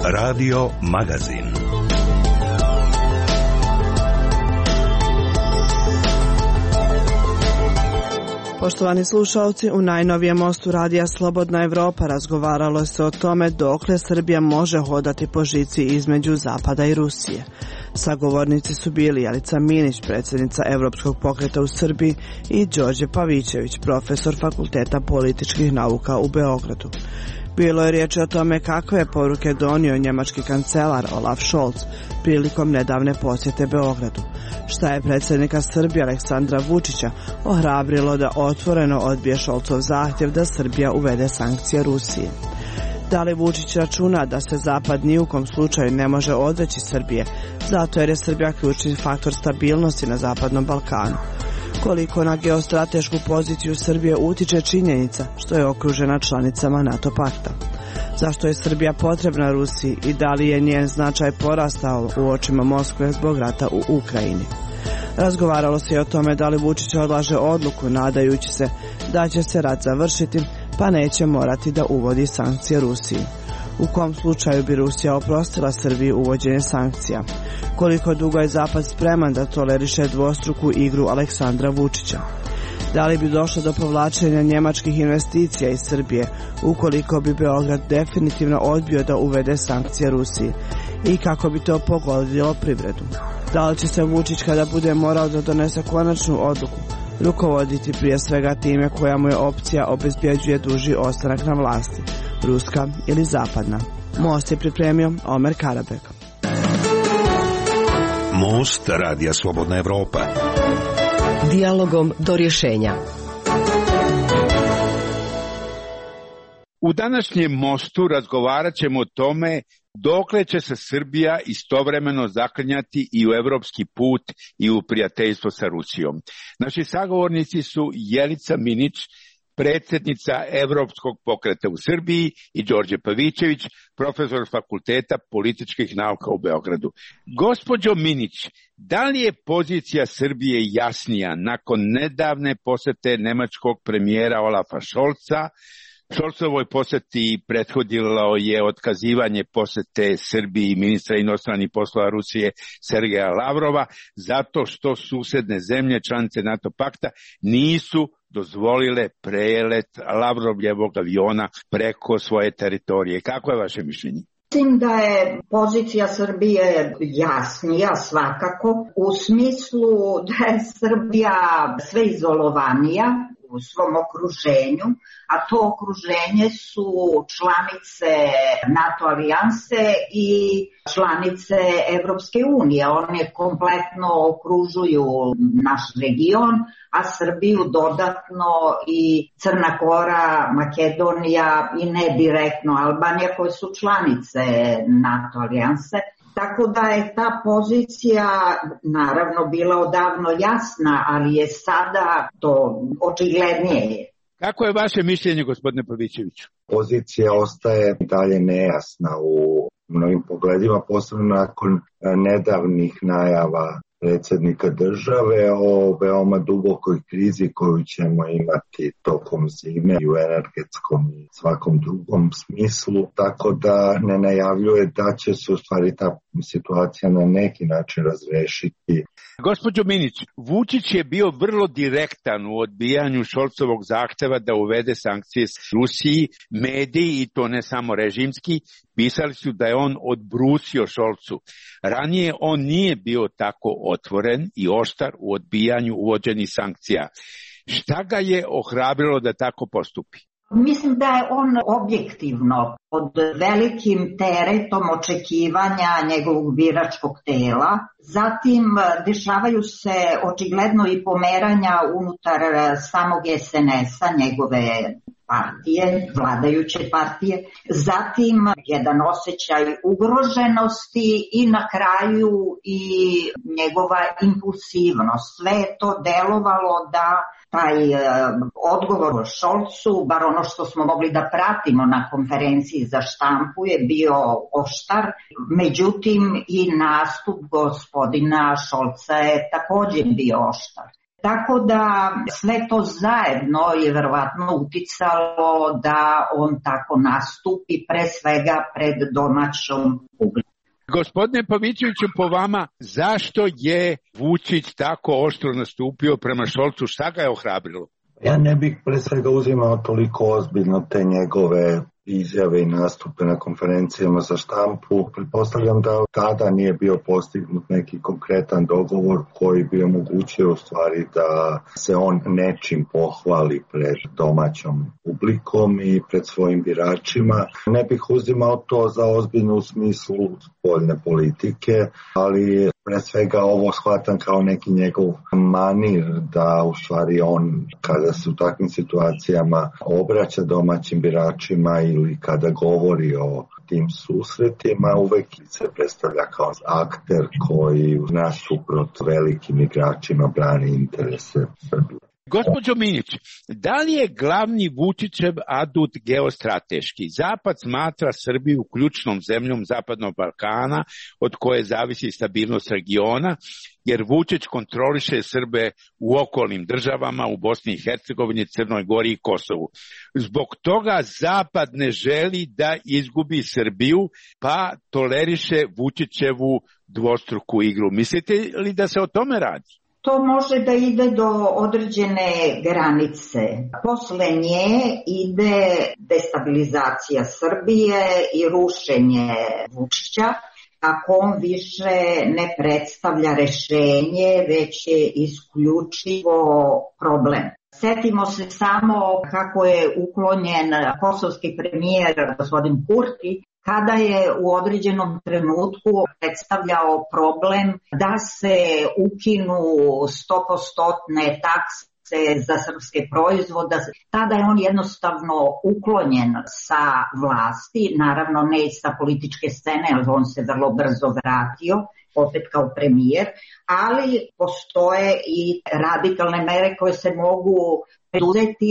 Radio Magazin. Poštovani slušalci, u najnovijem mostu radija Slobodna Evropa razgovaralo se o tome dokle Srbija može hodati po žici između Zapada i Rusije. Sagovornici su bili Jelica Minić, predsjednica Evropskog pokreta u Srbiji, i Đorđe Pavićević, profesor Fakulteta političkih nauka u Beogradu. Bilo je riječi o tome kakve je poruke donio njemački kancelar Olaf Scholz prilikom nedavne posjete Beogradu. Šta je predsjednika Srbije Aleksandra Vučića ohrabrilo da otvoreno odbije Scholzov zahtjev da Srbija uvede sankcije Rusiji. Da li Vučić računa da se Zapad ni u kom slučaju ne može odreći Srbije, zato jer je Srbija ključni faktor stabilnosti na Zapadnom Balkanu? Koliko na geostratešku poziciju Srbije utiče činjenica što je okružena članicama NATO pakta? Zašto je Srbija potrebna Rusiji i da li je njen značaj porastao u očima Moskve zbog rata u Ukrajini? Razgovaralo se i o tome da li Vučić odlaže odluku nadajući se da će se rat završiti pa neće morati da uvodi sankcije Rusiji. U kom slučaju bi Rusija oprostila Srbiji uvođenje sankcija? Koliko dugo je Zapad spreman da toleriše dvostruku igru Aleksandra Vučića? Da li bi došlo do povlačenja njemačkih investicija iz Srbije ukoliko bi Beograd definitivno odbio da uvede sankcije Rusiji? I kako bi to pogodilo privredu? Da li će se Vučić, kada bude morao da donese konačnu odluku, rukovoditi prije svega time koja mu je opcija obezbjeđuje duži ostanak na vlasti, ruska ili zapadna? Most je pripremio Omer Karabek. Most radija Slobodna Evropa. Dijalogom do rješenja. U današnjem mostu razgovarat ćemo o tome dokle će se Srbija istovremeno zaklanjati i u evropski put i u prijateljstvo sa Rusijom. Naši sagovornici su Jelica Minić, predsjednica Evropskog pokreta u Srbiji, i Đorđe Pavićević, profesor Fakulteta političkih nauka u Beogradu. Gospođo Minić, da li je pozicija Srbije jasnija nakon nedavne posjete nemačkog premijera Olafa Scholza? Scholzovoj posjeti prethodilo je otkazivanje posjete Srbiji ministra inostranih poslova Rusije Sergeja Lavrova zato što susedne zemlje članice NATO pakta nisu dozvolile prelet Lavrovljevog aviona preko svoje teritorije. Kako je vaše mišljenje? Mislim da je pozicija Srbije jasnija svakako u smislu da je Srbija sve izolovanija u svom okruženju, a to okruženje su članice NATO alijanse i članice Evropske unije. One kompletno okružuju naš region, a Srbiju dodatno i Crna Gora, Makedonija i nedirektno Albanija, koje su članice NATO alijanse. Tako da je ta pozicija naravno bila odavno jasna, ali je sada to očiglednije. Kako je vaše mišljenje, gospodine Pavićeviću? Pozicija ostaje dalje nejasna u mnogim pogledima, posebno nakon nedavnih najava predsjednika države o veoma dubokoj krizi koju ćemo imati tokom zime i u energetskom i svakom drugom smislu, tako da ne najavljuje da će se u stvari ta situacija na neki način razrešiti. Gospođo Minić, Vučić je bio vrlo direktan u odbijanju Scholzovog zahtjeva da uvede sankcije Rusiji. Mediji, i to ne samo režimski, pisali su da je on odbrusio Scholzu. Ranije on nije bio tako otvoren i oštar u odbijanju uvođenih sankcija. Šta ga je ohrabrilo da tako postupi? Mislim da je on objektivno pod velikim teretom očekivanja njegovog biračkog tela. Zatim dešavaju se očigledno i pomeranja unutar samog SNS-a, njegove partije, vladajuće partije. Zatim jedan osjećaj ugroženosti i na kraju i njegova impulsivnost. Sve je to delovalo da taj odgovor Scholzu, bar ono što smo mogli da pratimo na konferenciji za štampu, je bio oštar. Međutim, i nastup gospodina Scholza je također bio oštar. Tako da sve to zajedno je verovatno uticalo da on tako nastupi pre svega pred domaćom publikom. Gospodine Pavićeviću, po vama, zašto je Vučić tako oštro nastupio prema Šolcu? Šta ga je ohrabrilo? Ja ne bih pre svega uzimao toliko ozbiljno te njegove izjave i nastupe na konferencijama za štampu. Pretpostavljam da tada nije bio postignut neki konkretan dogovor koji bi omogućio u stvari da se on nečim pohvali pred domaćom publikom i pred svojim biračima. Ne bih uzimao to za ozbiljno u smislu spoljne politike, ali pre svega ovo shvatam kao neki njegov manir da u stvari on kada se u takvim situacijama obraća domaćim biračima ili kada govori o tim susretima uvek se predstavlja kao akter koji nasuprot velikim igračima brani interese Srbije. Gospođo Minić, da li je glavni Vučićev adut geostrateški? Zapad smatra Srbiju ključnom zemljom Zapadnog Balkana od koje zavisi stabilnost regiona, jer Vučić kontroliše Srbe u okolnim državama, u Bosni i Hercegovini, Crnoj Gori i Kosovu. Zbog toga Zapad ne želi da izgubi Srbiju, pa toleriše Vučićevu dvostruku igru. Mislite li da se o tome radi? To može da ide do određene granice. Posle nje ide destabilizacija Srbije i rušenje Vučića, ako on više ne predstavlja rešenje, već je isključivo problem. Setimo se samo kako je uklonjen kosovski premijer gospodin Kurti, kada je u određenom trenutku predstavljao problem da se ukinu 100% takse za srpske proizvode. Tada je on jednostavno uklonjen sa vlasti, naravno ne i sa političke scene, jer on se vrlo brzo vratio, opet kao premijer, ali postoje i radikalne mere koje se mogu preduzeti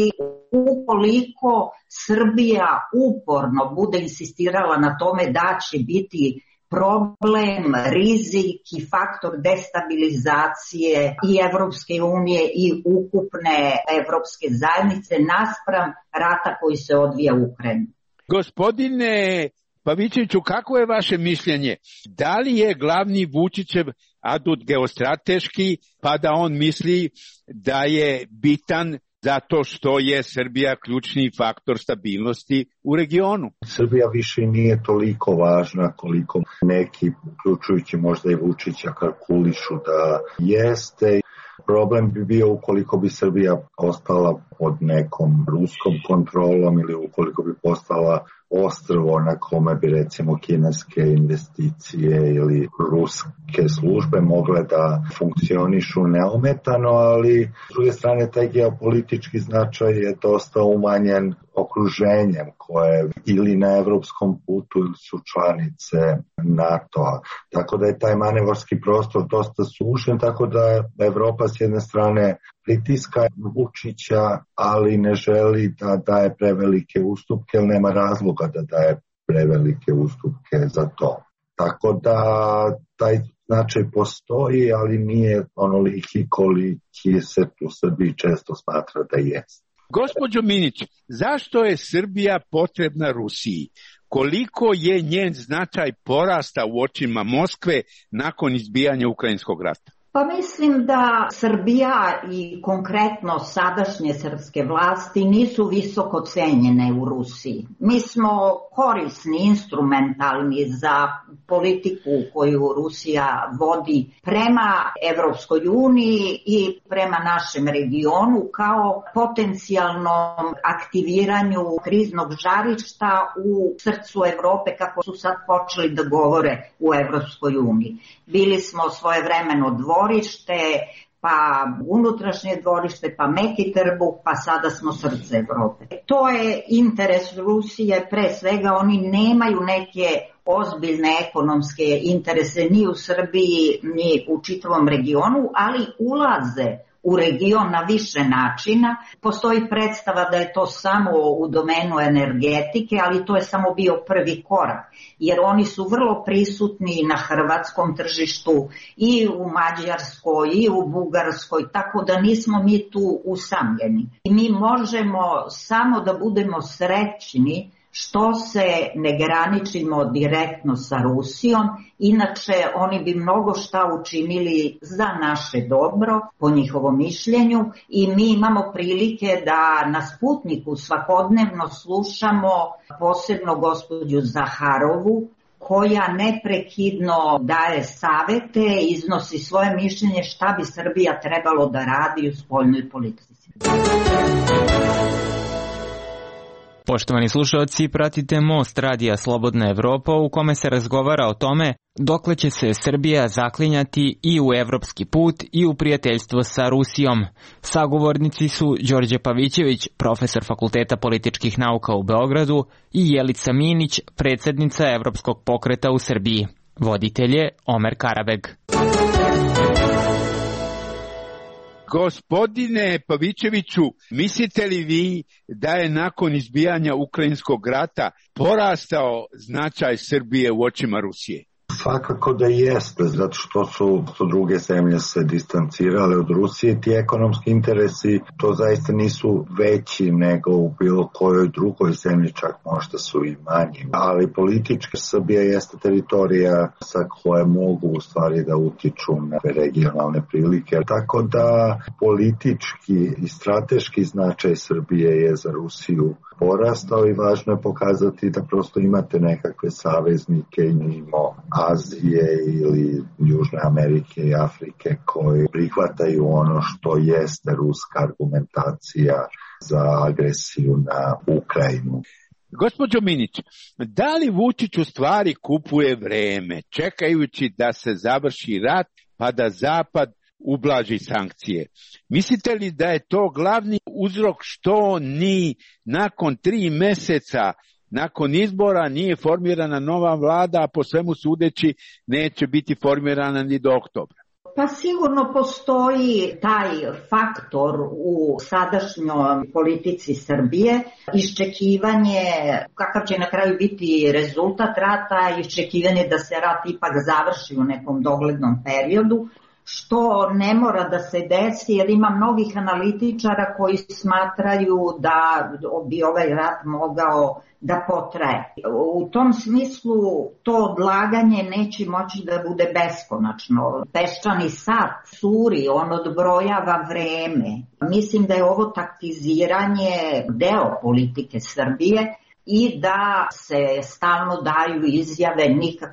ukoliko Srbija uporno bude insistirala na tome da će biti problem, rizik i faktor destabilizacije i Evropske unije i ukupne evropske zajednice naspram rata koji se odvija u Ukrajini. Gospodine Pavićeviću, kako je vaše mišljenje? Da li je glavni Vučićev adut geostrateški, pa da on misli da je bitan zato što je Srbija ključni faktor stabilnosti u regionu? Srbija više nije toliko važna koliko neki, uključujući možda i Vučića, kalkulišu da jeste. Problem bi bio ukoliko bi Srbija ostala pod nekom ruskom kontrolom ili ukoliko bi postala ostrvo na kome bi recimo kineske investicije ili ruske službe mogle da funkcionišu neometano, ali s druge strane taj geopolitički značaj je dosta umanjen okruženjem koje ili na evropskom putu ili su članice NATO-a. Tako da je taj manevarski prostor dosta sužen, tako da Evropa s jedne strane pritiska Vučića, ali ne želi da daje prevelike ustupke, jer nema razloga da daje prevelike ustupke za to. Tako da taj značaj postoji, ali nije onoliki koliki se u Srbiji često smatra da jeste. Gospođo Minić, zašto je Srbija potrebna Rusiji? Koliko je njen značaj porasta u očima Moskve nakon izbijanja Ukrajinskog rata? Pa mislim da Srbija i konkretno sadašnje srpske vlasti nisu visoko cenjene u Rusiji. Mi smo korisni, instrumentalni za politiku koju Rusija vodi prema Evropskoj uniji i prema našem regionu kao potencijalnom aktiviranju kriznog žarišta u srcu Evrope, kako su sad počeli da govore u Evropskoj uniji. Bili smo svojevremeno dvorište, pa unutrašnje dvorište, pa meki trbuh, pa sada smo srce Evrope. To je interes Rusije, pre svega oni nemaju neke ozbiljne ekonomske interese ni u Srbiji, ni u čitavom regionu, ali ulaze u region na više načina. Postoji predstava da je to samo u domenu energetike, ali to je samo bio prvi korak, jer oni su vrlo prisutni na hrvatskom tržištu i u Mađarskoj i u Bugarskoj, tako da nismo mi tu usamljeni. I mi možemo samo da budemo srećni što se ne graničimo direktno sa Rusijom, inače oni bi mnogo šta učinili za naše dobro, po njihovom mišljenju, i mi imamo prilike da na Sputniku svakodnevno slušamo posebno gospođu Zaharovu, koja neprekidno daje savete, iznosi svoje mišljenje šta bi Srbija trebalo da radi u spoljnoj politici. Poštovani slušalci, pratite Most radija Slobodna Evropa u kome se razgovara o tome dokle će se Srbija zaklinjati i u evropski put i u prijateljstvo sa Rusijom. Sagovornici su Đorđe Pavićević, profesor Fakulteta političkih nauka u Beogradu, i Jelica Minić, predsednica Evropskog pokreta u Srbiji. Voditelj je Omer Karabeg. Gospodine Pavićeviću, mislite li vi da je nakon izbijanja Ukrajinskog rata porastao značaj Srbije u očima Rusije? Svakako da jeste, zato što su druge zemlje se distancirale od Rusije. Ti ekonomski interesi to zaista nisu veći nego u bilo kojoj drugoj zemlji, čak možda su i manji. Ali politička Srbija jeste teritorija sa koje mogu u stvari da utiču na regionalne prilike. Tako da politički i strateški značaj Srbije je za Rusiju porastao i važno je pokazati da prosto imate nekakve saveznike mimo Azije ili Južne Amerike i Afrike koji prihvataju ono što jeste ruska argumentacija za agresiju na Ukrajinu. Gospođo Minić, da li Vučić u stvari kupuje vreme čekajući da se završi rat pa da Zapad ublaži sankcije? Mislite li da je to glavni uzrok što ni nakon 3 meseca nakon izbora nije formirana nova vlada, a po svemu sudeći neće biti formirana ni do oktobra? Pa sigurno postoji taj faktor u sadašnjoj politici Srbije, iščekivanje kakav će na kraju biti rezultat rata, iščekivanje da se rat ipak završi u nekom doglednom periodu, što ne mora da se desi, jer ima mnogih analitičara koji smatraju da bi ovaj rat mogao da potraje. U tom smislu to odlaganje neće moći da bude beskonačno. Peščani sat curi, on odbrojava vreme. Mislim da je ovo taktiziranje deo politike Srbije i da se stalno daju izjave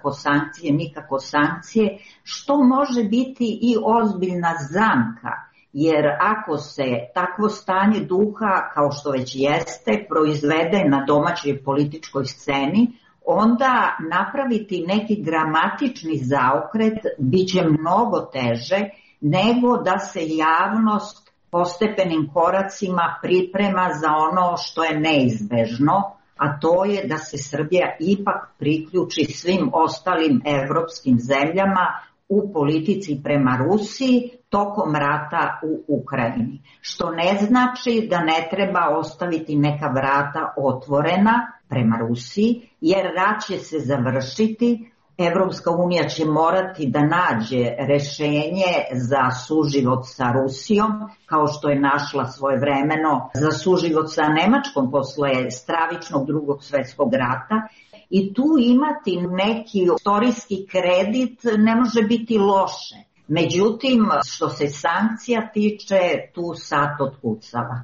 nikako sankcije, što može biti i ozbiljna zamka, jer ako se takvo stanje duha, kao što već jeste, proizvede na domaćoj političkoj sceni, onda napraviti neki dramatični zaokret biće mnogo teže nego da se javnost postepenim koracima priprema za ono što je neizbežno, a to je da se Srbija ipak priključi svim ostalim evropskim zemljama u politici prema Rusiji tokom rata u Ukrajini. Što ne znači da ne treba ostaviti neka vrata otvorena prema Rusiji, jer rat će se završiti, Evropska unija će morati da nađe rešenje za suživot sa Rusijom, kao što je našla svojevremeno za suživot sa Nemačkom posle stravičnog Drugog svjetskog rata. I tu imati neki istorijski kredit ne može biti loše. Međutim, što se sankcija tiče, tu sat otkucava.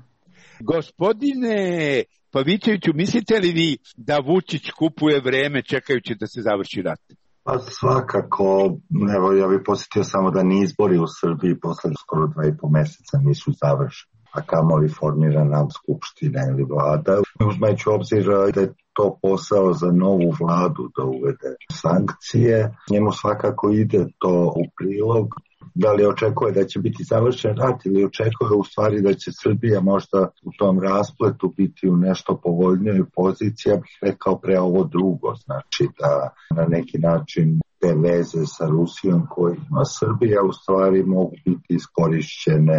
Gospodine Pavićeviću, mislite li vi da Vučić kupuje vreme čekajući da se završi rat? Pa svakako, evo ja bih posjetio samo da ni izbori u Srbiji posle skoro 2,5 meseca nisu završeni, a kamoli formirana skupština ili vlada. Uzmajući obzir da je to posao za novu vladu da uvede sankcije, njemu svakako ide to u prilog. Da li očekuje da će biti završen rat ili očekuje u stvari da će Srbija možda u tom raspletu biti u nešto povoljnijoj poziciji, ja bih rekao pre ovo drugo, znači da na neki način te veze sa Rusijom koje ima Srbija u stvari mogu biti iskorišćene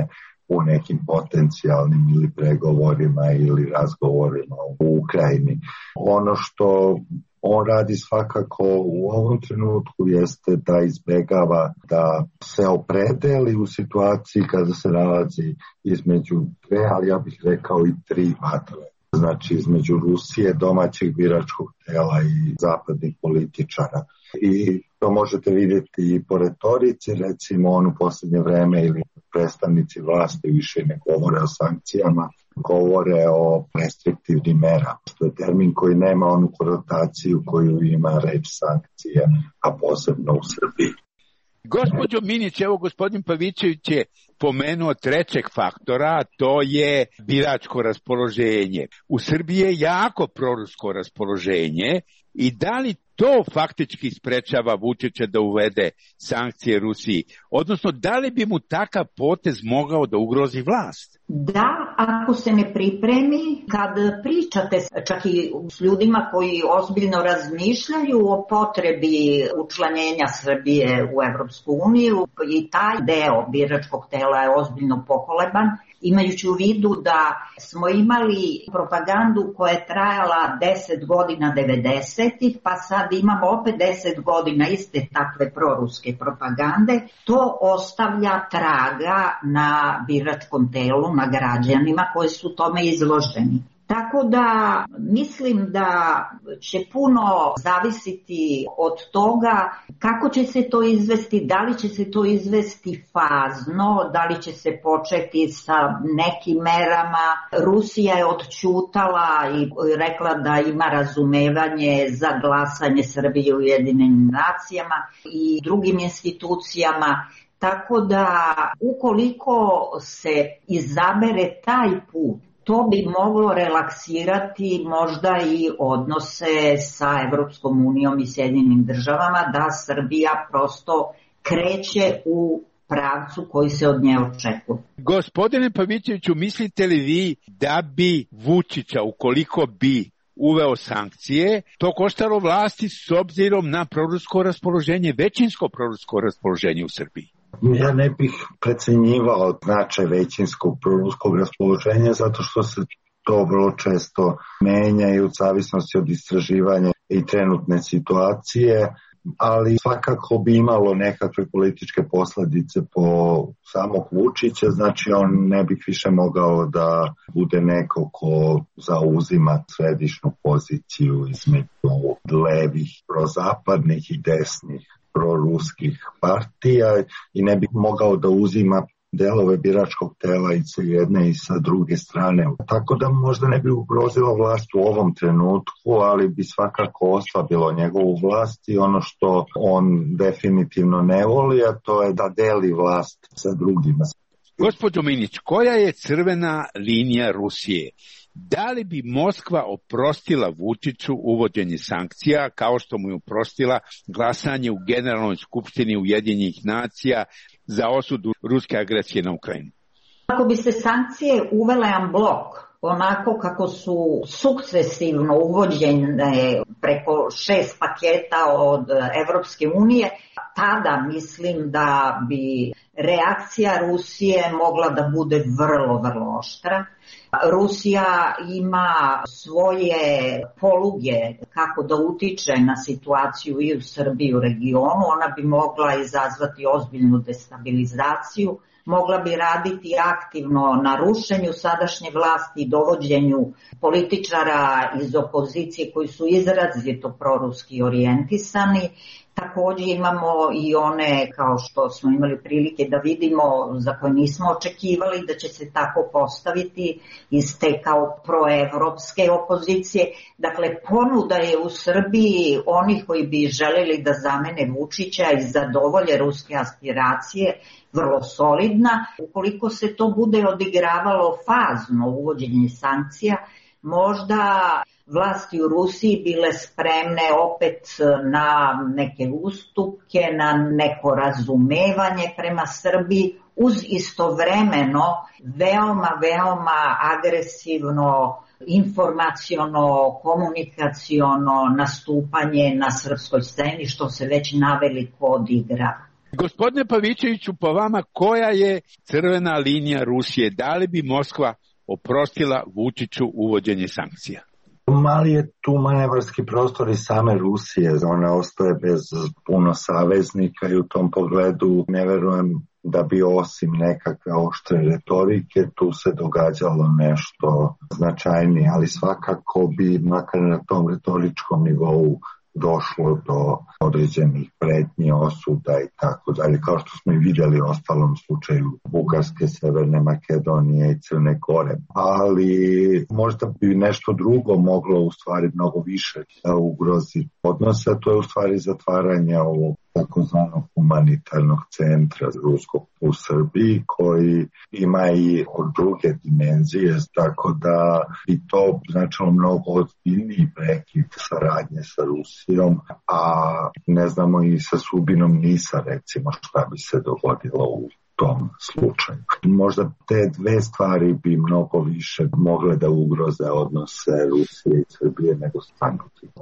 u nekim potencijalnim ili pregovorima ili razgovorima u Ukrajini. Ono što on radi svakako u ovom trenutku jeste da izbegava da se opredeli u situaciji kada se nalazi između dve, ali ja bih rekao i tri vatre. Znači između Rusije, domaćeg biračkog tela i zapadnih političara. I to možete vidjeti i po retorici, recimo on u posljednje vreme ili predstavnici vlasti više ne govore o sankcijama, govore o restriktivnim merama. To je termin koji nema onu konotaciju koju ima reč sankcija, a posebno u Srbiji. Gospođo Minić, evo gospodin Pavićević je pomenuo trećeg faktora, to je biračko raspoloženje. U Srbiji je jako prorusko raspoloženje i da li to faktički sprečava Vučića da uvede sankcije Rusiji? Odnosno, da li bi mu takav potez mogao da ugrozi vlast? Da, ako se ne pripremi, kad pričate čak i s ljudima koji ozbiljno razmišljaju o potrebi učlanjenja Srbije u Evropsku uniju, i taj deo biračkog tela je ozbiljno pokoleban, imajući u vidu da smo imali propagandu koja je trajala 10 godina 90-ih, pa sad imamo opet 10 godina iste takve proruske propagande, to ostavlja traga na biračkom telu, na građanima koji su tome izloženi. Tako da mislim da će puno zavisiti od toga kako će se to izvesti, da li će se to izvesti fazno, da li će se početi sa nekim merama. Rusija je odćutala i rekla da ima razumevanje za glasanje Srbije u Ujedinjenim nacijama i drugim institucijama. Tako da ukoliko se izabere taj put, to bi moglo relaksirati možda i odnose sa Evropskom unijom i Sjedinjenim državama, da Srbija prosto kreće u pravcu koji se od nje očekuje. Gospodine Pavićeviću, mislite li vi da bi Vučića, ukoliko bi uveo sankcije, to koštalo vlasti s obzirom na prorusko raspoloženje, većinsko prorusko raspoloženje u Srbiji? Ja ne bih precenjivao značaj većinskog proruskog raspoloženja zato što se to vrlo često menja i u zavisnosti od istraživanja i trenutne situacije, ali svakako bi imalo nekakve političke posljedice po samog Vučića, znači on ne bi više mogao da bude neko ko zauzima središnju poziciju između levih, prozapadnih i desnih proruskih partija i ne bi mogao da uzima delove biračkog tela i sa jedne i sa druge strane. Tako da možda ne bi ugrozilo vlast u ovom trenutku, ali bi svakako oslabilo njegovu vlast i ono što on definitivno ne voli, a to je da deli vlast sa drugima. Gospođo Minić, koja je crvena linija Rusije? Da li bi Moskva oprostila Vučiću uvođenje sankcija kao što mu je oprostila glasanje u Generalnoj skupštini Ujedinjenih nacija za osudu ruske agresije na Ukrajinu? Ako bi se sankcije uvele en blok, onako kako su sukcesivno uvođene preko 6 paketa od Evropske unije, tada mislim da bi reakcija Rusije mogla da bude vrlo, vrlo oštra. Rusija ima svoje poluge kako da utiče na situaciju i u Srbiji i u regionu. Ona bi mogla izazvati ozbiljnu destabilizaciju, mogla bi raditi aktivno na rušenju sadašnje vlasti i dovođenju političara iz opozicije koji su izrazito proruski orijentisani. Također imamo i one, kao što smo imali prilike da vidimo, za koje nismo očekivali da će se tako postaviti iz te kao proevropske opozicije. Dakle, ponuda je u Srbiji onih koji bi želeli da zamene Vučića i zadovolje ruske aspiracije vrlo solidna. Ukoliko se to bude odigravalo fazno uvođenje sankcija, možda vlasti u Rusiji bile spremne opet na neke ustupke, na neko razumevanje prema Srbiji, uz istovremeno veoma agresivno, informaciono, komunikaciono nastupanje na srpskoj sceni, što se već naveliko odigrava. Gospodine Pavićeviću, po vama koja je crvena linija Rusije? Da li bi Moskva oprostila Vučiću uvođenje sankcija? Mali je tu manevarski prostor i same Rusije, ona ostaje bez puno saveznika i u tom pogledu ne verujem da bi osim nekakve oštre retorike tu se događalo nešto značajnije, ali svakako bi makar na tom retoričkom nivou došlo do određenih pretnji, osuda i tako dalje, kao što smo i vidjeli u ostalom slučaju Bugarske, Severne Makedonije i Crne Gore. Ali možda bi nešto drugo moglo u stvari mnogo više ugroziti odnose, to je u stvari zatvaranje ovog takozvanog humanitarnog centra ruskog u Srbiji koji ima i druge dimenzije, tako da bi to značilo mnogo ozbiljniji prekid saradnje sa Rusijom, a ne znamo i sa sudbinom NIS-a recimo šta bi se dogodilo u tom slučaju. Možda te dve stvari bi mnogo više mogle da ugroze odnose Rusije i Srbije nego sankcije.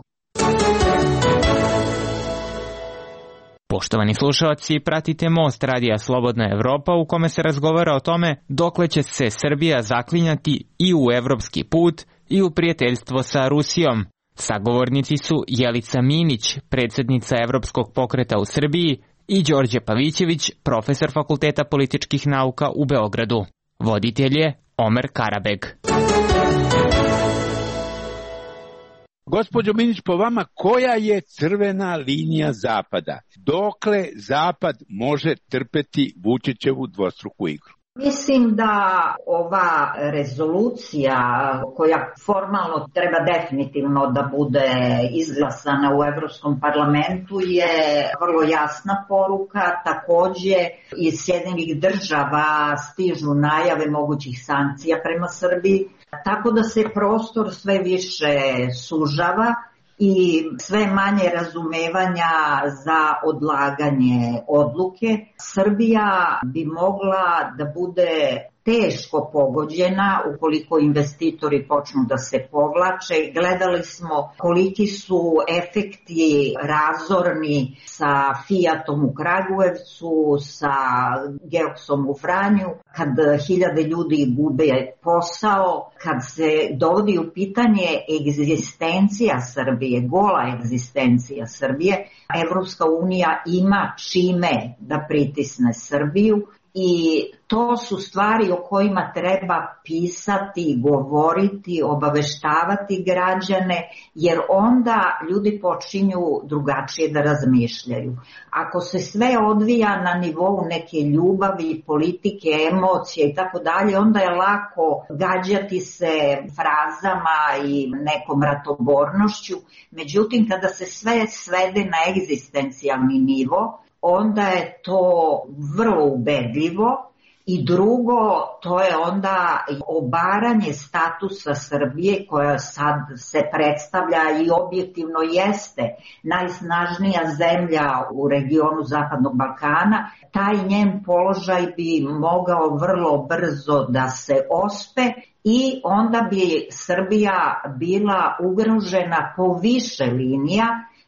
Poštovani slušalci, pratite Most radija Slobodna Evropa u kome se razgovara o tome dokle će se Srbija zaklinjati i u evropski put i u prijateljstvo sa Rusijom. Sagovornici su Jelica Minić, predsjednica Evropskog pokreta u Srbiji, i Đorđe Pavićević, profesor Fakulteta političkih nauka u Beogradu. Voditelj je Omer Karabeg. Gospođo Minić, po vama koja je crvena linija Zapada? Dokle Zapad može trpeti Vučićevu dvostruku igru? Mislim da ova rezolucija koja formalno treba definitivno da bude izglasana u Evropskom parlamentu je vrlo jasna poruka. Takođe iz Sjedinjenih država stižu najave mogućih sankcija prema Srbiji, tako da se prostor sve više sužava i sve manje razumevanja za odlaganje odluke. Srbija bi mogla da bude teško pogođena ukoliko investitori počnu da se povlače. Gledali smo koliki su efekti razorni sa Fiatom u Kragujevcu, sa Geoksom u Vranju, kad hiljade ljudi gube posao, kad se dovodi u pitanje egzistencija Srbije, gola egzistencija Srbije. Evropska unija ima čime da pritisne Srbiju. I to su stvari o kojima treba pisati, govoriti, obaveštavati građane, jer onda ljudi počinju drugačije da razmišljaju. Ako se sve odvija na nivou neke ljubavi, politike, emocije i tako dalje, onda je lako gađati se frazama i nekom ratobornošću. Međutim, kada se sve svede na egzistencijalni nivo, onda je to vrlo ubedljivo. I drugo, to je onda obaranje statusa Srbije koja sad se predstavlja i objektivno jeste najsnažnija zemlja u regionu Zapadnog Balkana. Taj njen položaj bi mogao vrlo brzo da se ospe i onda bi Srbija bila ugrožena po više linija,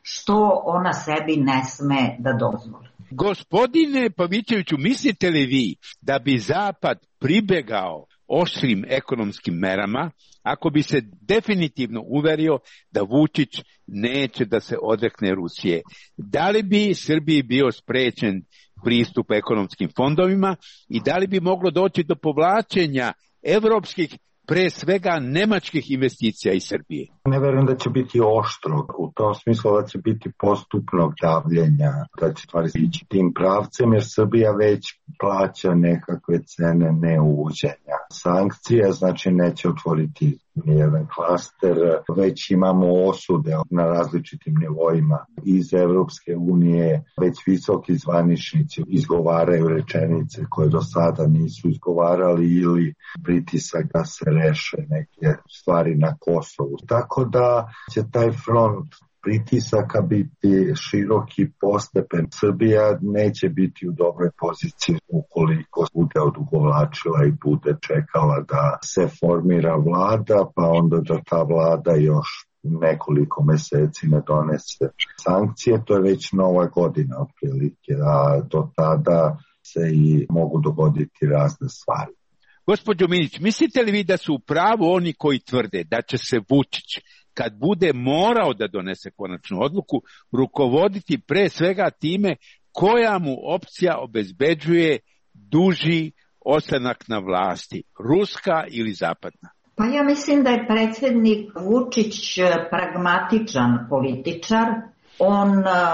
što ona sebi ne sme da dozvoli. Gospodine Pavićeviću, mislite li vi da bi Zapad pribegao oštrim ekonomskim merama ako bi se definitivno uverio da Vučić neće da se odrekne Rusije? Da li bi Srbiji bio sprečen pristup ekonomskim fondovima i da li bi moglo doći do povlačenja evropskih, pre svega nemačkih investicija iz Srbije? Ne verujem da će biti oštro, u tom smislu da će biti postupnog davljenja, da će stvari ići tim pravcem, jer Srbija već plaća nekakve cene neuvođenja sankcija, znači neće otvoriti nijedan klaster, već imamo osude na različitim nivoima iz Evropske unije, već visoki zvaničnici izgovaraju rečenice koje do sada nisu izgovarali ili pritisak da se reše neke stvari na Kosovu. Tako da će taj front pritisaka biti široki, postepen. Srbija neće biti u dobroj poziciji ukoliko bude odugovlačila i bude čekala da se formira vlada, pa onda da ta vlada još nekoliko meseci ne donese sankcije, to je već nova godina otprilike, a do tada se i mogu dogoditi razne stvari. Gospođo Minić, mislite li vi da su u pravu oni koji tvrde da će se Vučić, kad bude morao da donese konačnu odluku, rukovoditi pre svega time koja mu opcija obezbeđuje duži ostanak na vlasti, ruska ili zapadna? Pa ja mislim da je predsjednik Vučić pragmatičan političar. On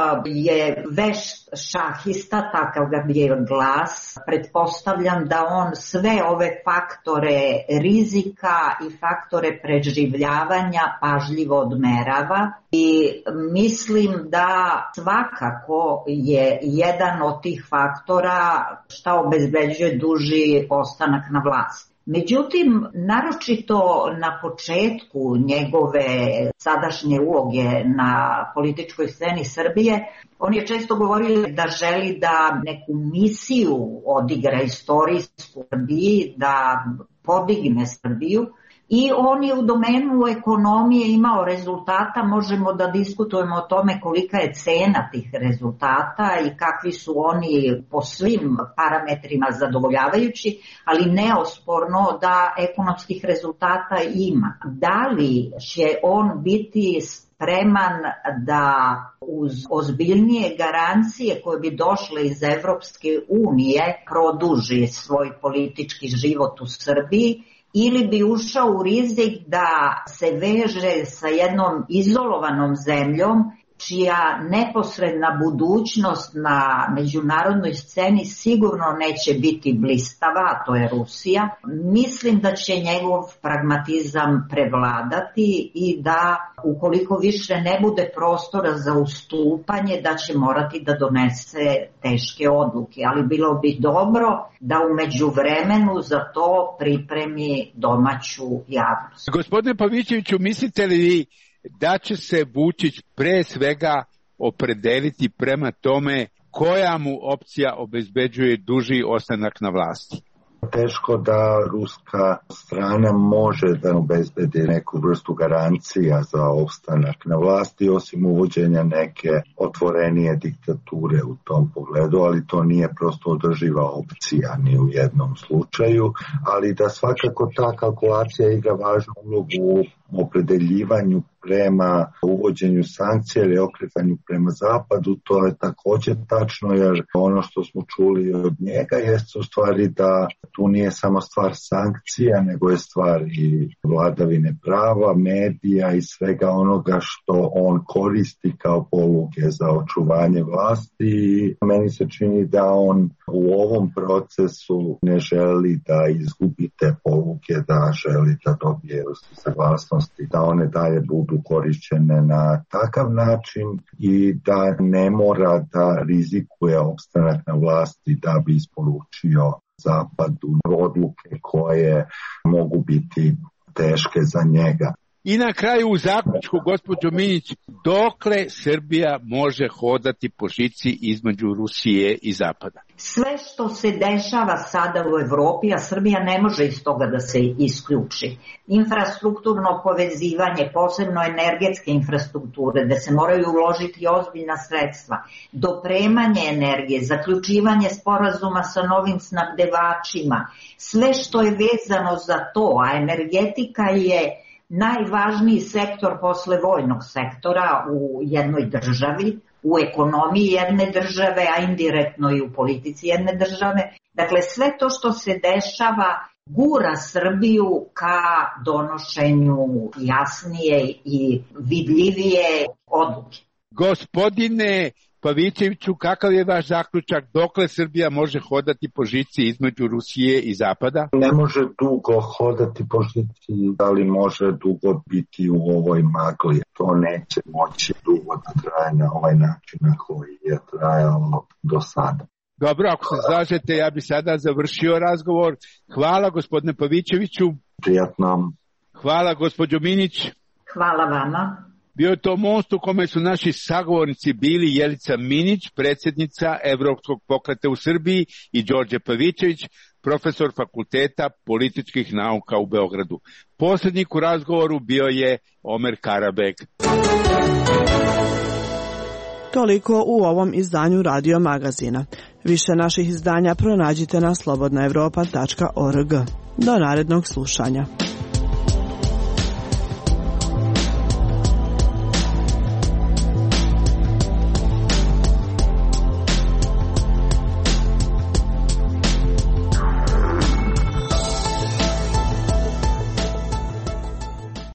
je vešt šahista, takav ga je glas. Pretpostavljam da on sve ove faktore rizika i faktore preživljavanja pažljivo odmerava i mislim da svakako je jedan od tih faktora šta obezbeđuje duži ostanak na vlasti. Međutim, naročito na početku njegove sadašnje uloge na političkoj sceni Srbije, on je često govorio da želi da neku misiju odigra istorijsku Srbiji, da podigne Srbiju. I on je u domenu ekonomije imao rezultata, možemo da diskutujemo o tome kolika je cena tih rezultata i kakvi su oni po svim parametrima zadovoljavajući, ali neosporno da ekonomskih rezultata ima. Da li će on biti spreman da uz ozbiljnije garancije koje bi došle iz Evropske unije produži svoj politički život u Srbiji, ili bi ušao u rizik da se veže sa jednom izolovanom zemljom čija neposredna budućnost na međunarodnoj sceni sigurno neće biti blistava, a to je Rusija. Mislim da će njegov pragmatizam prevladati i da ukoliko više ne bude prostora za ustupanje, da će morati da donese teške odluke, ali bilo bi dobro da u međuvremenu za to pripremi domaću javnost. Gospodine Pavićeviću, mislite li vi da će se Vučić pre svega opredeliti prema tome koja mu opcija obezbeđuje duži ostanak na vlasti? Teško da ruska strana može da obezbedi neku vrstu garancija za opstanak na vlasti, osim uvođenja neke otvorenije diktature u tom pogledu, ali to nije prosto održiva opcija ni u jednom slučaju, ali da svakako ta kalkulacija igra važnu ulogu u opredeljivanju prema uvođenju sankcija ili okretanju prema zapadu, to je također tačno, jer ono što smo čuli od njega jeste u stvari da tu nije samo stvar sankcija, nego je stvar i vladavine prava, medija i svega onoga što on koristi kao poluge za očuvanje vlasti. Meni se čini da on u ovom procesu ne želi da izgubi te poluge, da želi da dobije saglasnosti, da one dalje budu korišćene na takav način i da ne mora da rizikuje opstanak na vlasti da bi isporučio zapadu odluke koje mogu biti teške za njega. I na kraju u zaključku, gospođo Minić, dokle Srbija može hodati po žici između Rusije i Zapada? Sve što se dešava sada u Evropi, a Srbija ne može iz toga da se isključi. Infrastrukturno povezivanje, posebno energetske infrastrukture, da se moraju uložiti ozbiljna sredstva, dopremanje energije, zaključivanje sporazuma sa novim snabdevačima, sve što je vezano za to, a energetika je najvažniji sektor posle vojnog sektora u jednoj državi, u ekonomiji jedne države, a indirektno i u politici jedne države. Dakle, sve to što se dešava gura Srbiju ka donošenju jasnije i vidljivije odluke. Gospodine Pavićeviću, kakav je vaš zaključak? Dokle Srbija može hodati po žici između Rusije i Zapada? Ne može dugo hodati po žici, ali može dugo biti u ovoj magli. To neće moći dugo da traje na ovaj način na koji je trajalo do sada. Dobro, ako se slažete, ja bi sada završio razgovor. Hvala gospodine Pavićeviću. Prijatno. Hvala gospođo Minić. Hvala vama. Bio je to most u kome su naši sagovornici bili Jelica Minić, predsjednica Evropskog pokreta u Srbiji, i Đorđe Pavićević, profesor Fakulteta političkih nauka u Beogradu. Poslednjik u razgovoru bio je Omer Karabek. Toliko u ovom izdanju Radio Magazina. Više naših izdanja pronađite na slobodnaevropa.org. Do narednog slušanja.